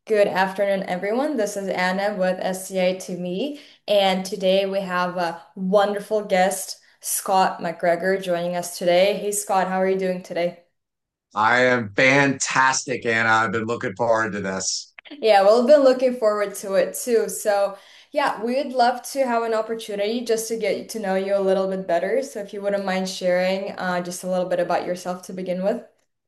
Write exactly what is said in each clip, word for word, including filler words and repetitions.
Good afternoon, everyone. This is Anna with S C I to Me, and today we have a wonderful guest, Scott McGregor, joining us today. Hey, Scott, how are you doing today? I am fantastic, Anna. I've been looking forward to this. Yeah, well, we've been looking forward to it too. So, yeah, we'd love to have an opportunity just to get to know you a little bit better. So, if you wouldn't mind sharing uh, just a little bit about yourself to begin with.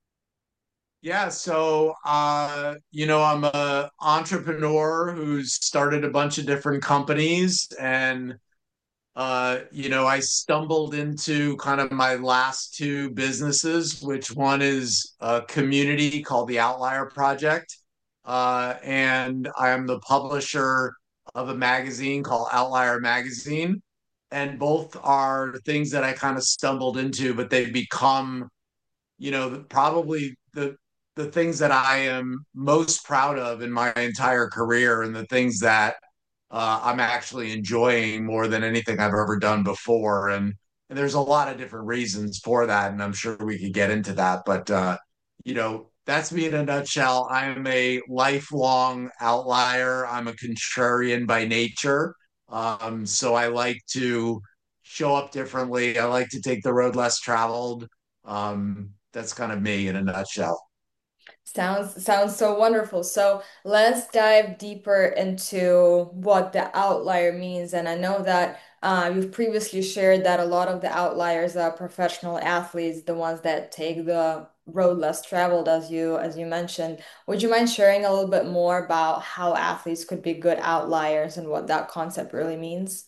Yeah, so uh, you know, I'm a entrepreneur who's started a bunch of different companies and uh, you know, I stumbled into kind of my last two businesses, which one is a community called the Outlier Project. Uh, and I am the publisher of a magazine called Outlier Magazine. And both are things that I kind of stumbled into, but they've become, you know, probably the the things that I am most proud of in my entire career and the things that uh, I'm actually enjoying more than anything I've ever done before. And, and there's a lot of different reasons for that. And I'm sure we could get into that. But, uh, you know, that's me in a nutshell. I am a lifelong outlier. I'm a contrarian by nature. Um, so I like to show up differently. I like to take the road less traveled. Um, that's kind of me in a nutshell. Sounds sounds so wonderful. So let's dive deeper into what the outlier means. And I know that uh, you've previously shared that a lot of the outliers are professional athletes, the ones that take the road less traveled, as you as you mentioned. Would you mind sharing a little bit more about how athletes could be good outliers and what that concept really means?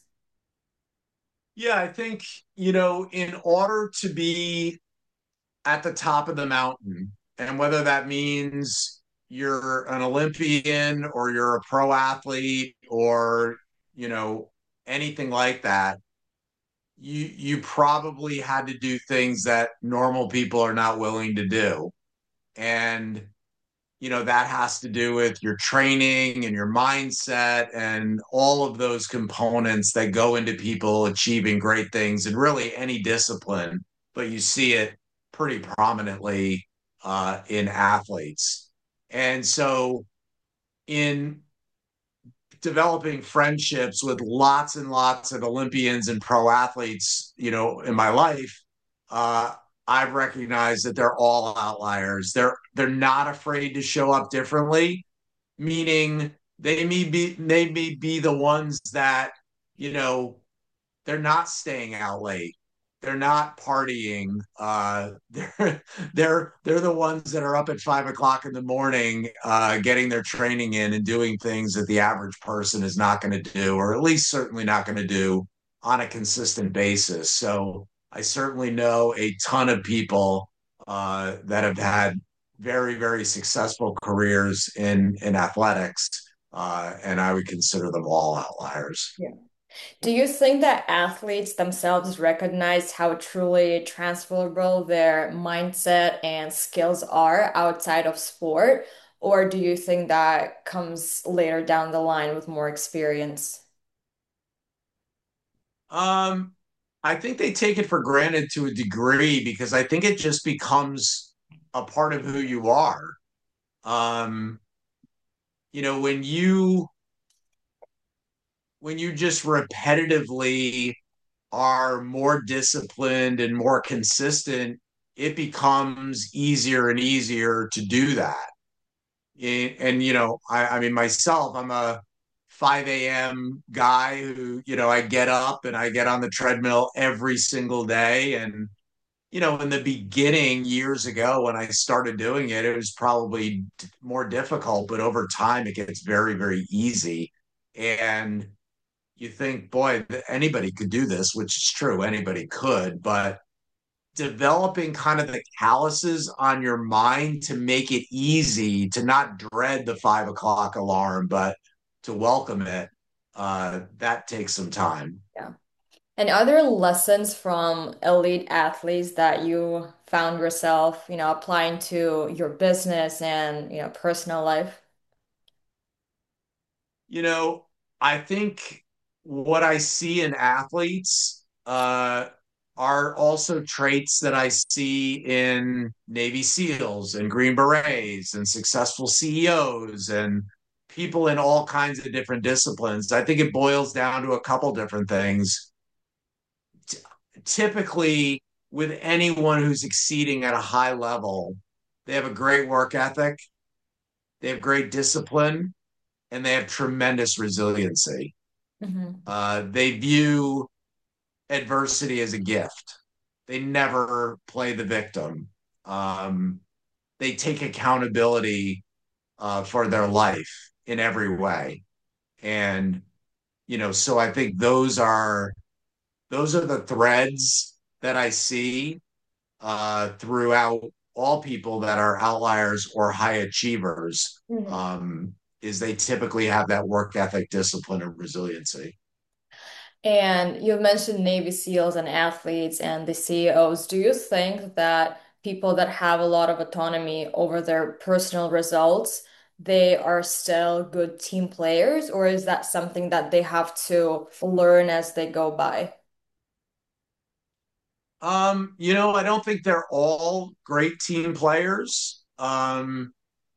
Yeah, I think, you know, in order to be at the top of the mountain. And whether that means you're an Olympian or you're a pro athlete or, you know, anything like that, you you probably had to do things that normal people are not willing to do. And you know, that has to do with your training and your mindset and all of those components that go into people achieving great things in really any discipline, but you see it pretty prominently uh, in athletes. And so, in developing friendships with lots and lots of Olympians and pro athletes, you know, in my life, uh, I've recognized that they're all outliers. They're they're not afraid to show up differently, meaning they may be they may be the ones that, you know, they're not staying out late. They're not partying. Uh, they're they're they're the ones that are up at five o'clock in the morning, uh, getting their training in and doing things that the average person is not going to do, or at least certainly not going to do on a consistent basis. So I certainly know a ton of people uh, that have had very very successful careers in in athletics, uh, and I would consider them all outliers. Yeah. Do you think that athletes themselves recognize how truly transferable their mindset and skills are outside of sport? Or do you think that comes later down the line with more experience? Um, I think they take it for granted to a degree because I think it just becomes a part of who you are. Um, you know, when you when you just repetitively are more disciplined and more consistent, it becomes easier and easier to do that. And, and you know, I, I mean, myself, I'm a five a m guy who, you know, I get up and I get on the treadmill every single day. And you know, in the beginning years ago when I started doing it, it was probably more difficult, but over time it gets very, very easy. And you think, boy, anybody could do this, which is true, anybody could, but developing kind of the calluses on your mind to make it easy to not dread the five o'clock alarm, but to welcome it, uh, that takes some time. Yeah. And are there lessons from elite athletes that you found yourself, you know, applying to your business and, you know, personal life? You know, I think what I see in athletes uh, are also traits that I see in Navy SEALs and Green Berets and successful C E Os and people in all kinds of different disciplines. I think it boils down to a couple different things. T- Typically, with anyone who's exceeding at a high level, they have a great work ethic, they have great discipline, and they have tremendous resiliency. Hmm. Uh, they view adversity as a gift. They never play the victim. Um, they take accountability uh, for their life in every way. And, you know, so I think those are those are the threads that I see uh, throughout all people that are outliers or high achievers. Hmm. Um, is they typically have that work ethic, discipline, and resiliency. And you've mentioned Navy SEALs and athletes and the C E Os. Do you think that people that have a lot of autonomy over their personal results, they are still good team players, or is that something that they have to learn as they go by? Um, you know, I don't think they're all great team players. Um,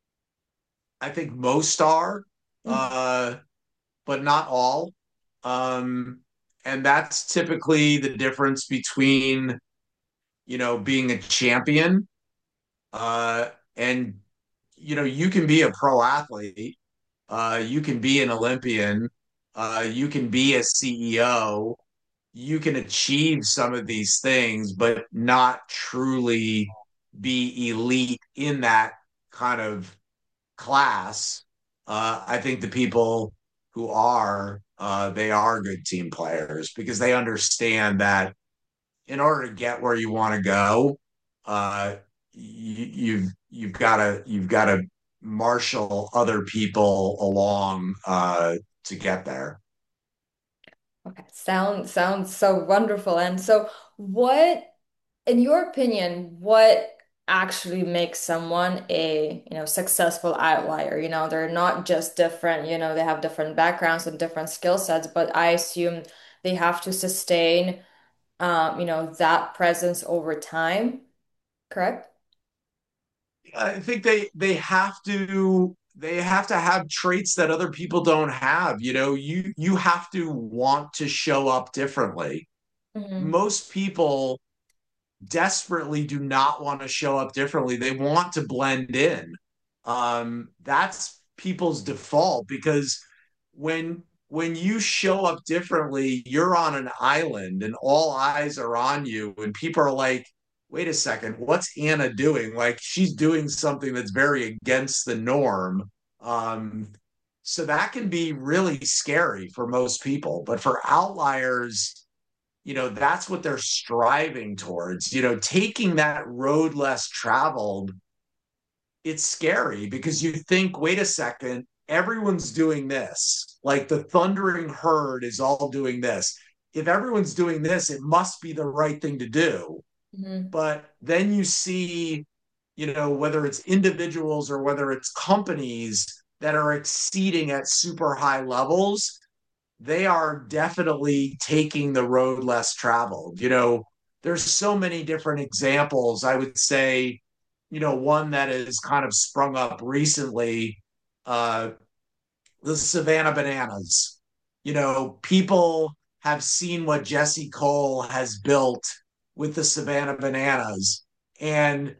I think most are, Mhm. uh, but not all. Um, and that's typically the difference between, you know, being a champion, uh, and, you know, you can be a pro athlete, uh, you can be an Olympian, uh, you can be a C E O, you can achieve some of these things, but not truly be elite in that kind of class. Uh, I think the people who are, uh, they are good team players because they understand that in order to get where you want to go, uh, you, you've you've got to you've got to marshal other people along uh, to get there. Okay, sounds sounds so wonderful. And so, what, in your opinion, what actually makes someone a, you know, successful outlier? You know, they're not just different, you know, they have different backgrounds and different skill sets, but I assume they have to sustain, um, you know, that presence over time, correct? I think they they have to they have to have traits that other people don't have. You know, you you have to want to show up differently. Hmm. Most people desperately do not want to show up differently. They want to blend in. Um, that's people's default because when when you show up differently, you're on an island and all eyes are on you, and people are like, wait a second, what's Anna doing? Like she's doing something that's very against the norm. Um, so that can be really scary for most people. But for outliers, you know, that's what they're striving towards. You know, taking that road less traveled, it's scary because you think, wait a second, everyone's doing this. Like the thundering herd is all doing this. If everyone's doing this, it must be the right thing to do. Hmm. But then you see, you know, whether it's individuals or whether it's companies that are exceeding at super high levels, they are definitely taking the road less traveled. You know, there's so many different examples. I would say, you know, one that has kind of sprung up recently, uh, the Savannah Bananas. You know, people have seen what Jesse Cole has built with the Savannah Bananas, and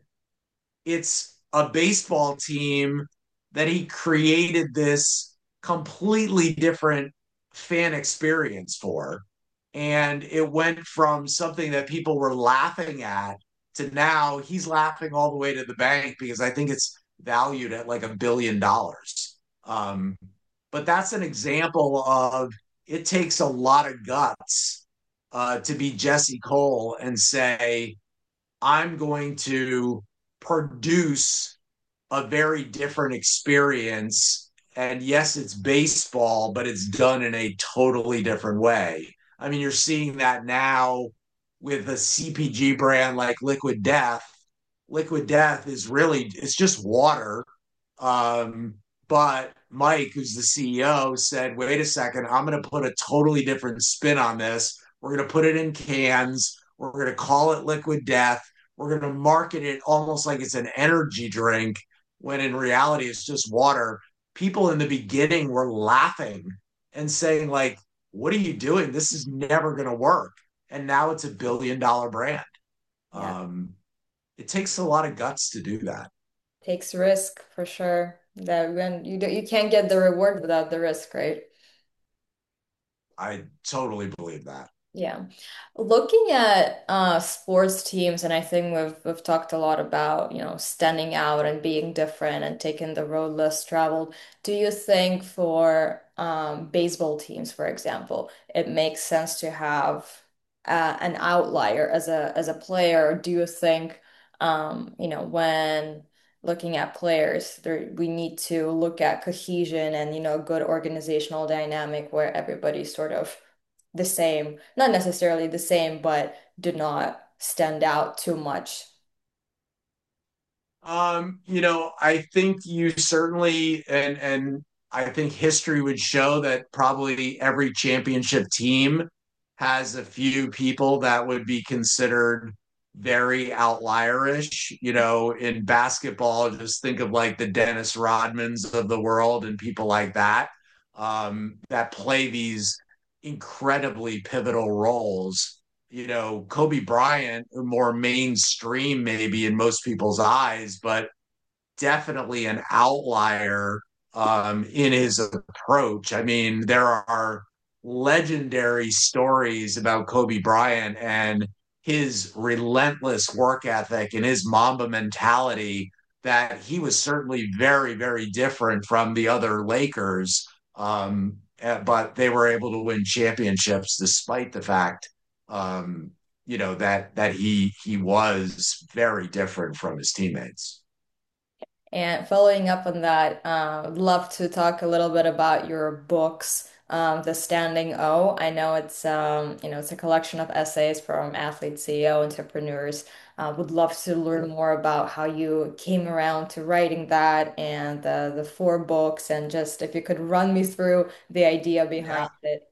it's a baseball team that he created this completely different fan experience for. And it went from something that people were laughing at to now he's laughing all the way to the bank because I think it's valued at like a billion dollars. Um, but that's an example of it takes a lot of guts uh, to be Jesse Cole and say, I'm going to produce a very different experience. And yes, it's baseball, but it's done in a totally different way. I mean, you're seeing that now with a C P G brand like Liquid Death. Liquid Death is really it's just water. Um, but Mike, who's the C E O, said, wait a second, I'm going to put a totally different spin on this. We're going to put it in cans. We're going to call it Liquid Death. We're going to market it almost like it's an energy drink when in reality it's just water. people in the beginning were laughing and saying, like, what are you doing? This is never going to work. And now it's a billion dollar brand. Yeah. Um, it takes a lot of guts to do that. Takes risk for sure. That when you do, you can't get the reward without the risk, right? I totally believe that. Yeah. Looking at uh sports teams, and I think we've we've talked a lot about, you know, standing out and being different and taking the road less traveled. Do you think for um baseball teams, for example, it makes sense to have uh, an outlier as a as a player? Or do you think um, you know, when looking at players, there we need to look at cohesion and, you know, good organizational dynamic where everybody's sort of the same, not necessarily the same, but did not stand out too much. Um, you know, I think you certainly and and I think history would show that probably every championship team has a few people that would be considered very outlierish. You know, in basketball, just think of like the Dennis Rodmans of the world and people like that, um, that play these incredibly pivotal roles. You know, Kobe Bryant, more mainstream maybe in most people's eyes, but definitely an outlier um, in his approach. I mean, there are legendary stories about Kobe Bryant and his relentless work ethic and his Mamba mentality that he was certainly very, very different from the other Lakers. Um, eh, but they were able to win championships despite the fact, um, you know, that that he he was very different from his teammates. And following up on that, uh, would love to talk a little bit about your books, um, The Standing O. I know it's um, you know, it's a collection of essays from athletes, C E O, entrepreneurs. Uh, would love to learn more about how you came around to writing that and the the four books, and just if you could run me through the idea Yeah, behind it.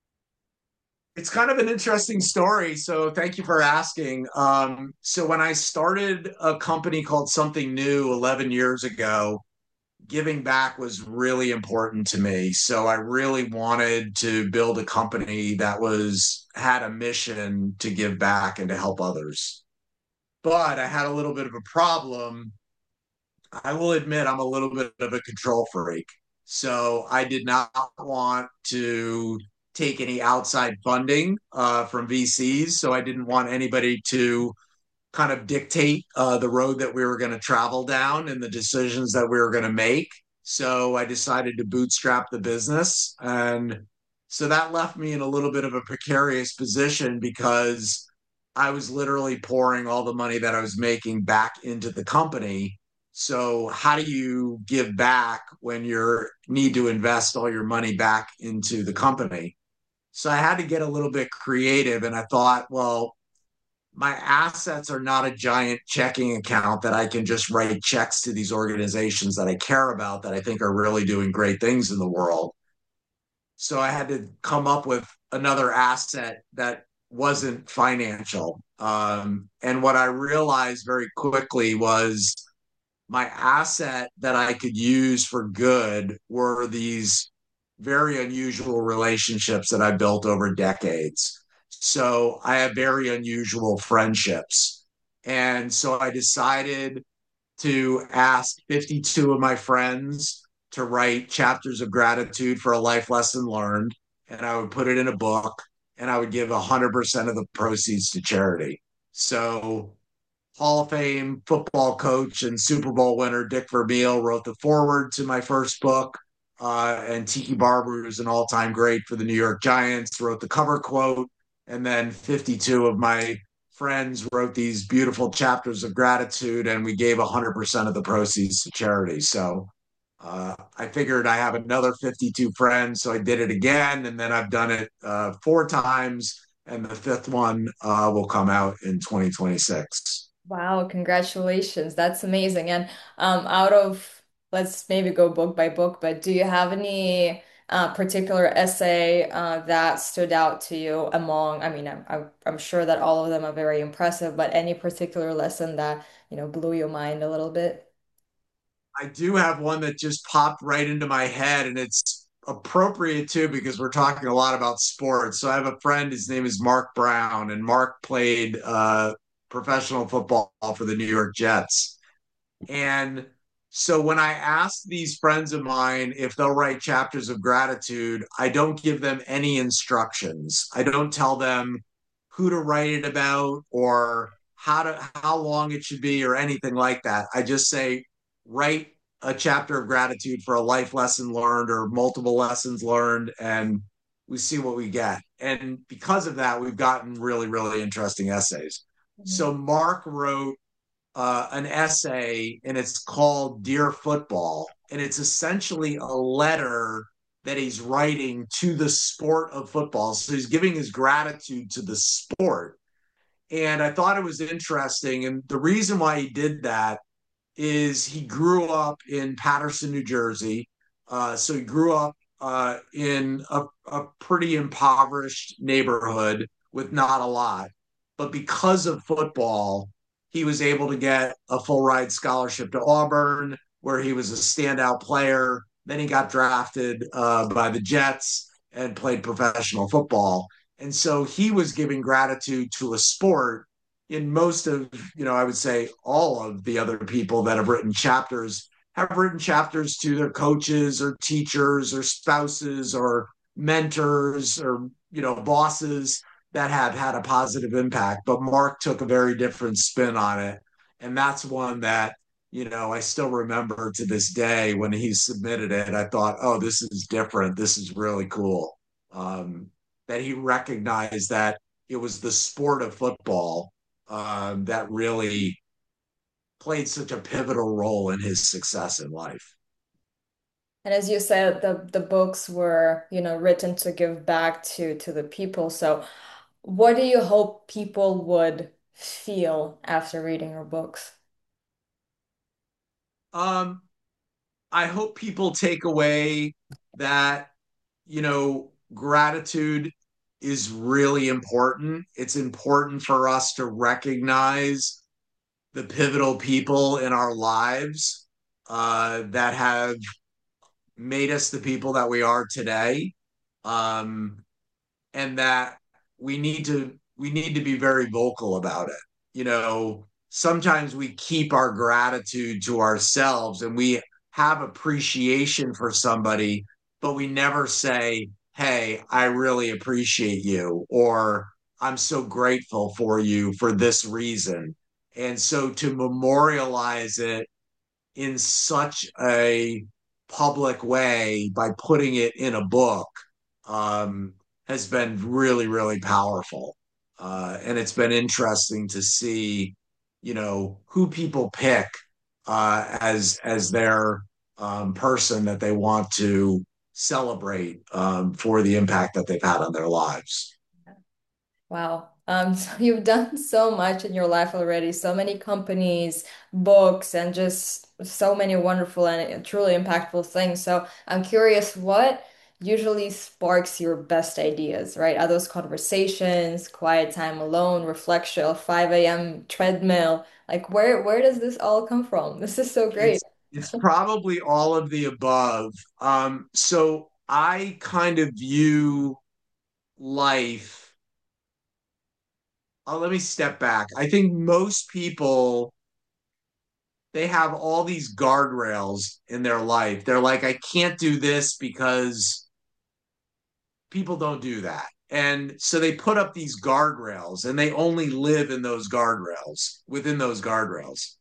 it's kind of an interesting story. So thank you for asking. Um, so when I started a company called Something New eleven years ago, giving back was really important to me. So I really wanted to build a company that was had a mission to give back and to help others. But I had a little bit of a problem. I will admit I'm a little bit of a control freak. So I did not want to take any outside funding uh, from V Cs. So I didn't want anybody to kind of dictate uh, the road that we were going to travel down and the decisions that we were going to make. So I decided to bootstrap the business. And so that left me in a little bit of a precarious position because I was literally pouring all the money that I was making back into the company. So how do you give back when you need to invest all your money back into the company? So I had to get a little bit creative and I thought, well, my assets are not a giant checking account that I can just write checks to these organizations that I care about that I think are really doing great things in the world. So I had to come up with another asset that wasn't financial. Um, and what I realized very quickly was my asset that I could use for good were these very unusual relationships that I built over decades. So I have very unusual friendships. And so I decided to ask fifty-two of my friends to write chapters of gratitude for a life lesson learned. And I would put it in a book and I would give one hundred percent of the proceeds to charity. So Hall of Fame football coach and Super Bowl winner Dick Vermeil wrote the foreword to my first book. Uh, and Tiki Barber, who's an all time great for the New York Giants, wrote the cover quote. And then fifty-two of my friends wrote these beautiful chapters of gratitude, and we gave one hundred percent of the proceeds to charity. So uh, I figured I have another fifty-two friends. So I did it again. And then I've done it uh, four times. And the fifth one uh, will come out in twenty twenty-six. Wow, congratulations. That's amazing. And um, out of, let's maybe go book by book, but do you have any uh, particular essay uh, that stood out to you among, I mean, I'm, I'm I'm sure that all of them are very impressive, but any particular lesson that, you know, blew your mind a little bit? I do have one that just popped right into my head, and it's appropriate too because we're talking a lot about sports. So I have a friend, his name is Mark Brown, and Mark played uh, professional football for the New York Jets. And so when I ask these friends of mine if they'll write chapters of gratitude, I don't give them any instructions. I don't tell them who to write it about or how to how long it should be or anything like that. I just say write a chapter of gratitude for a life lesson learned or multiple lessons learned, and we see what we get. And because of that, we've gotten really, really interesting essays. Mhm. So Mark wrote uh, an essay, and it's called Dear Football. And it's essentially a letter that he's writing to the sport of football. So he's giving his gratitude to the sport. And I thought it was interesting. And the reason why he did that is he grew up in Paterson, New Jersey. Uh, so he grew up uh, in a, a pretty impoverished neighborhood with not a lot. But because of football, he was able to get a full ride scholarship to Auburn, where he was a standout player. Then he got drafted uh, by the Jets and played professional football. And so he was giving gratitude to a sport in most of, you know, I would say all of the other people that have written chapters have written chapters to their coaches or teachers or spouses or mentors or, you know, bosses that have had a positive impact. But Mark took a very different spin on it. And that's one that, you know, I still remember to this day when he submitted it. I thought, oh, this is different. This is really cool. Um, that he recognized that it was the sport of football um, that really played such a pivotal role in his success in life. And as you said, the the books were, you know, written to give back to to the people. So what do you hope people would feel after reading your books? Um, I hope people take away that, you know, gratitude is really important. It's important for us to recognize the pivotal people in our lives uh, that have made us the people that we are today. Um, and that we need to we need to be very vocal about it. You know, sometimes we keep our gratitude to ourselves and we have appreciation for somebody, but we never say, "Hey, I really appreciate you," or "I'm so grateful for you for this reason." And so to memorialize it in such a public way by putting it in a book um, has been really, really powerful. Uh, and it's been interesting to see, you know, who people pick uh, as as their um, person that they want to celebrate um, for the impact that they've had on their lives. Wow. Um, so you've done so much in your life already, so many companies, books, and just so many wonderful and truly impactful things. So I'm curious, what usually sparks your best ideas, right? Are those conversations, quiet time alone, reflection, five a m treadmill? Like where where does this all come from? This is so great. It's it's probably all of the above. Um, so I kind of view life. Uh, let me step back. I think most people they have all these guardrails in their life. They're like, I can't do this because people don't do that. And so they put up these guardrails and they only live in those guardrails, within those guardrails.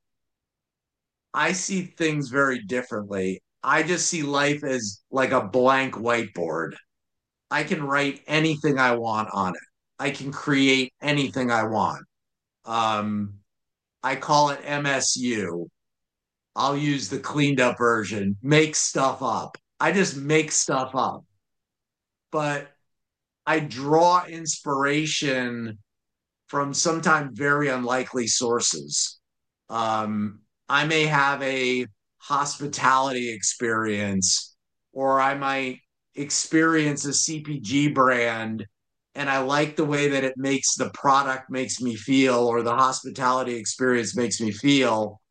I see things very differently. I just see life as like a blank whiteboard. I can write anything I want on it. I can create anything I want. Um, I call it M S U. I'll use the cleaned up version, make stuff up. I just make stuff up, but I draw inspiration from sometimes very unlikely sources. Um, I may have a hospitality experience, or I might experience a C P G brand and I like the way that it makes the product makes me feel, or the hospitality experience makes me feel.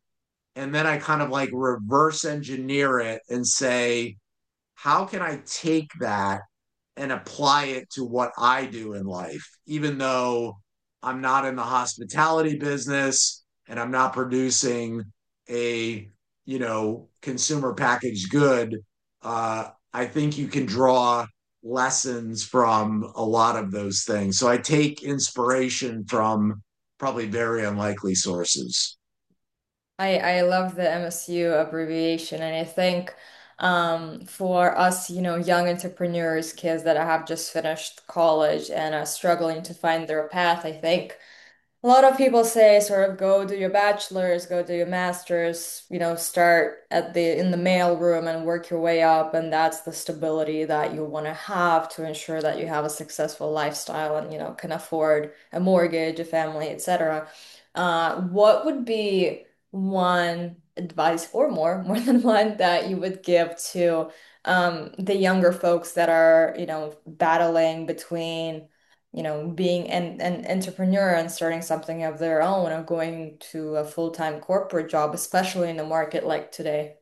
and then I kind of like reverse engineer it and say, how can I take that and apply it to what I do in life, even though I'm not in the hospitality business and I'm not producing a, you know, consumer packaged good. Uh, I think you can draw lessons from a lot of those things. So I take inspiration from probably very unlikely sources. I, I love the M S U abbreviation, and I think um, for us, you know, young entrepreneurs, kids that have just finished college and are struggling to find their path, I think a lot of people say sort of go do your bachelor's, go do your master's, you know, start at the in the mail room and work your way up, and that's the stability that you want to have to ensure that you have a successful lifestyle and, you know, can afford a mortgage, a family, et cetera. Uh, what would be one advice or more, more than one that you would give to um, the younger folks that are, you know, battling between you know, being an, an entrepreneur and starting something of their own or going to a full-time corporate job, especially in a market like today.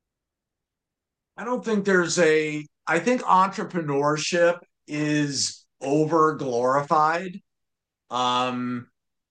I don't think there's a, I think entrepreneurship is over glorified. Um,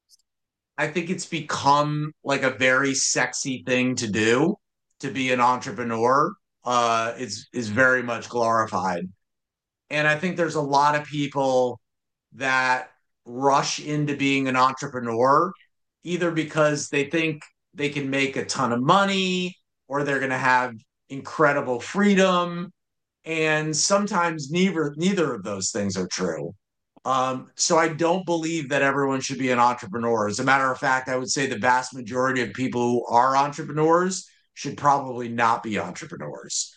I think it's become like a very sexy thing to do to be an entrepreneur. Uh, it's is very much glorified. And I think there's a lot of people that rush into being an entrepreneur either because they think they can make a ton of money or they're going to have incredible freedom, and sometimes neither neither of those things are true. Um, so I don't believe that everyone should be an entrepreneur. As a matter of fact, I would say the vast majority of people who are entrepreneurs should probably not be entrepreneurs.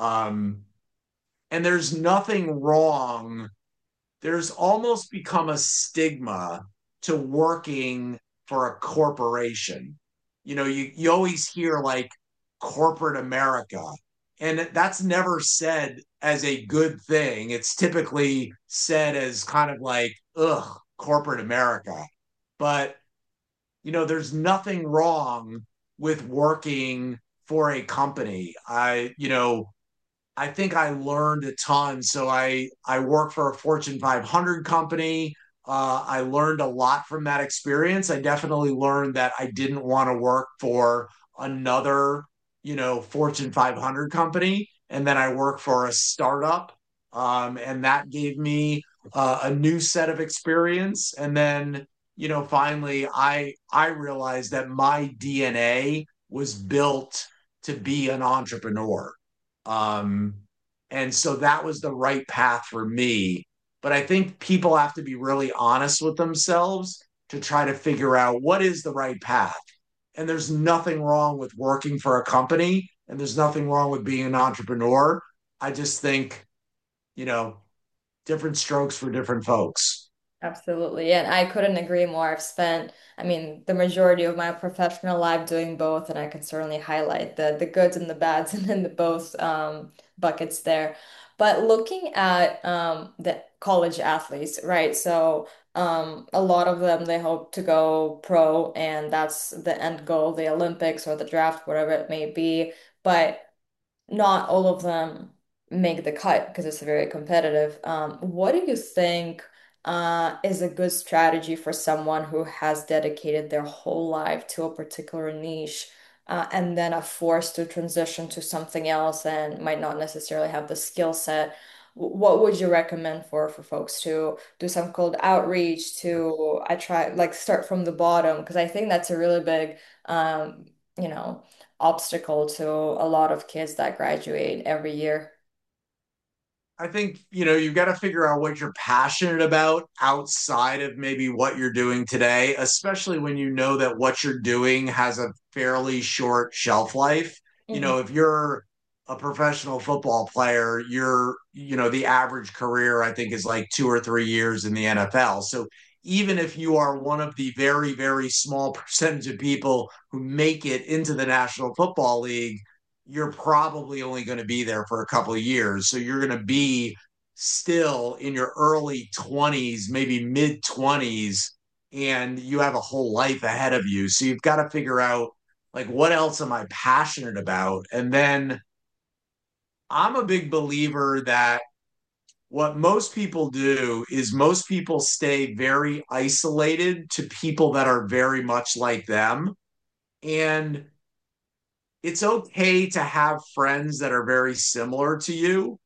Um, and there's nothing wrong, there's almost become a stigma to working for a corporation. You know, you, you always hear like corporate America, and that's never said as a good thing. It's typically said as kind of like, ugh, corporate America. But, you know, there's nothing wrong with working for a company. I, you know, I think I learned a ton. So I I work for a Fortune five hundred company. Uh, I learned a lot from that experience. I definitely learned that I didn't want to work for another, you know, Fortune five hundred company. And then I worked for a startup, um, and that gave me uh, a new set of experience. And then, you know, finally, I I realized that my D N A was built to be an entrepreneur. Um, and so that was the right path for me. But I think people have to be really honest with themselves to try to figure out what is the right path. And there's nothing wrong with working for a company, and there's nothing wrong with being an entrepreneur. I just think, you know, different strokes for different folks. Absolutely. And I couldn't agree more. I've spent, I mean, the majority of my professional life doing both, and I can certainly highlight the the goods and the bads and in the both um, buckets there. But looking at um, the college athletes, right? So um, a lot of them, they hope to go pro, and that's the end goal, the Olympics or the draft, whatever it may be. But not all of them make the cut because it's very competitive. Um, what do you think uh, is a good strategy for someone who has dedicated their whole life to a particular niche uh, and then are forced to transition to something else and might not necessarily have the skill set? W- What would you recommend for for folks to do some cold outreach to I try like start from the bottom because I think that's a really big um, you know obstacle to a lot of kids that graduate every year. I think, you know, you've got to figure out what you're passionate about outside of maybe what you're doing today, especially when you know that what you're doing has a fairly short shelf life. You Mhm. know, if you're a professional football player, you're, you know, the average career, I think, is like two or three years in the N F L. So even if you are one of the very, very small percentage of people who make it into the National Football League, you're probably only going to be there for a couple of years. So you're going to be still in your early twenties, maybe mid twenties, and you have a whole life ahead of you. So you've got to figure out Like, what else am I passionate about? And then I'm a big believer that what most people do is most people stay very isolated to people that are very much like them. And it's okay to have friends that are very similar to you,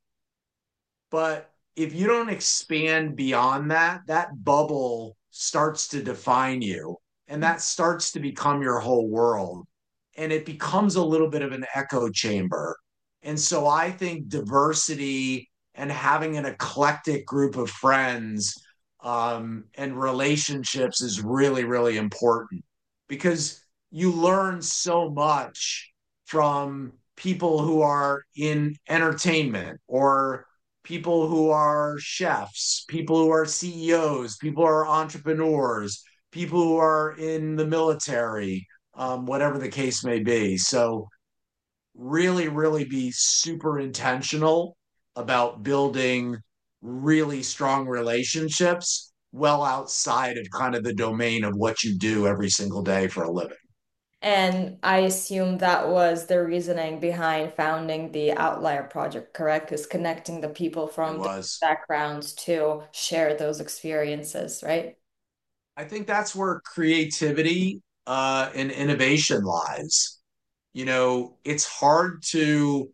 but if you don't expand beyond that, that bubble starts to define you and that starts to become your whole world. And it becomes a little bit of an echo chamber. And so I think diversity and having an eclectic group of friends um, and relationships is really, really important because you learn so much from people who are in entertainment or people who are chefs, people who are C E Os, people who are entrepreneurs, people who are in the military, um, whatever the case may be. So, really, really be super intentional about building really strong relationships well outside of kind of the domain of what you do every single day for a living. And I assume that was the reasoning behind founding the Outlier Project, correct? Is connecting the people It from different was. backgrounds to share those experiences, right? I think that's where creativity uh, and innovation lies. You know, it's hard to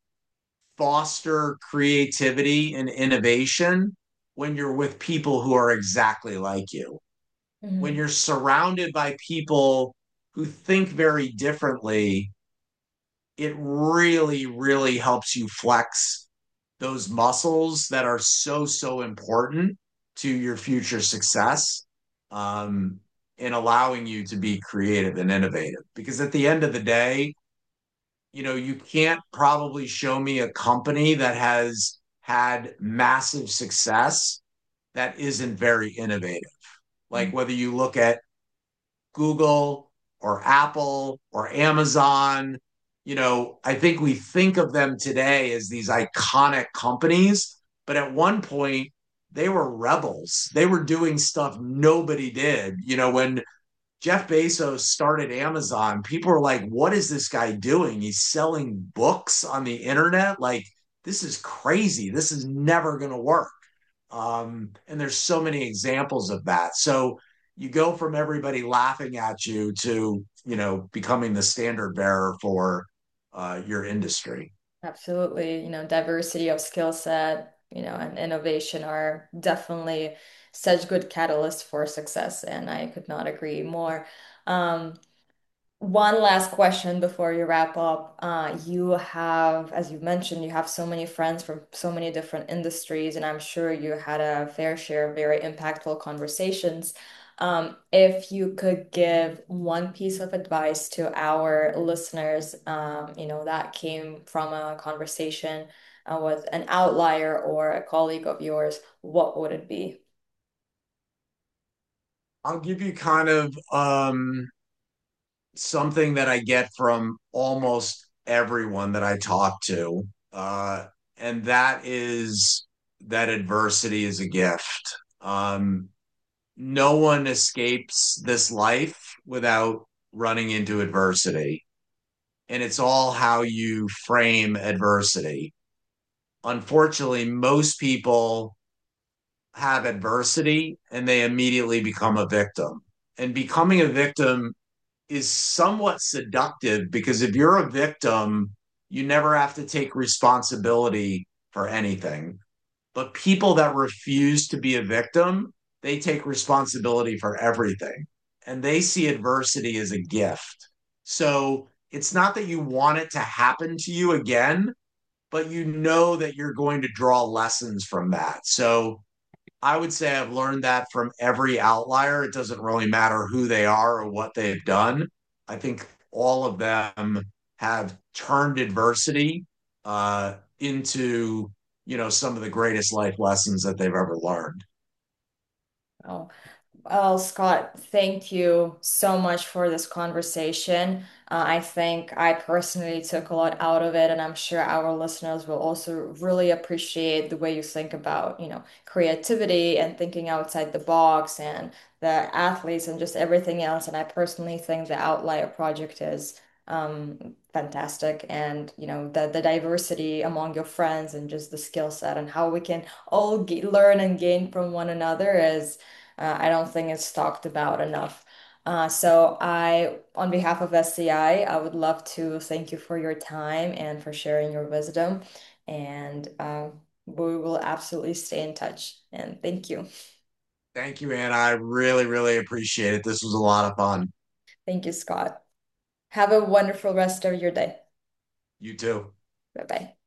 foster creativity and innovation when you're with people who are exactly like you. When Mhm. you're surrounded by people who think very differently, it really, really helps you flex those muscles that are so, so important to your future success um, in allowing you to be creative and innovative. Because at the end of the day, you know, you can't probably show me a company that has had massive success that isn't very innovative. Like whether you look at Google or Apple or Amazon, you know, I think we think of them today as these iconic companies, but at one point they were rebels. They were doing stuff nobody did. You know, when Jeff Bezos started Amazon, people were like, what is this guy doing? He's selling books on the internet. Like, this is crazy. This is never going to work. Um, and there's so many examples of that. So you go from everybody laughing at you to, you know, becoming the standard bearer for uh, your industry. Absolutely. You know, diversity of skill set, you know, and innovation are definitely such good catalysts for success. And I could not agree more. Um, One last question before you wrap up. Uh, you have, as you mentioned, you have so many friends from so many different industries, and I'm sure you had a fair share of very impactful conversations. Um, if you could give one piece of advice to our listeners, um, you know, that came from a conversation uh, with an outlier or a colleague of yours, what would it be? I'll give you kind of um, something that I get from almost everyone that I talk to. Uh, and that is that adversity is a gift. Um, no one escapes this life without running into adversity. And it's all how you frame adversity. Unfortunately, most people have adversity and they immediately become a victim. And becoming a victim is somewhat seductive because if you're a victim, you never have to take responsibility for anything. But people that refuse to be a victim, they take responsibility for everything and they see adversity as a gift. So it's not that you want it to happen to you again, but you know that you're going to draw lessons from that. So I would say I've learned that from every outlier. It doesn't really matter who they are or what they've done. I think all of them have turned adversity uh, into, you know, some of the greatest life lessons that they've ever learned. Oh, well, Scott, thank you so much for this conversation. Uh, I think I personally took a lot out of it, and I'm sure our listeners will also really appreciate the way you think about, you know, creativity and thinking outside the box and the athletes and just everything else. And I personally think the Outlier Project is um, fantastic. And you know, the the diversity among your friends and just the skill set and how we can all ge learn and gain from one another is, uh, I don't think it's talked about enough. Uh, so I, on behalf of S C I, I I would love to thank you for your time and for sharing your wisdom. And uh, we will absolutely stay in touch. And thank you. Thank you, Anna. I really, really appreciate it. This was a lot of fun. Thank you, Scott. Have a wonderful rest of your day. You too. Bye bye.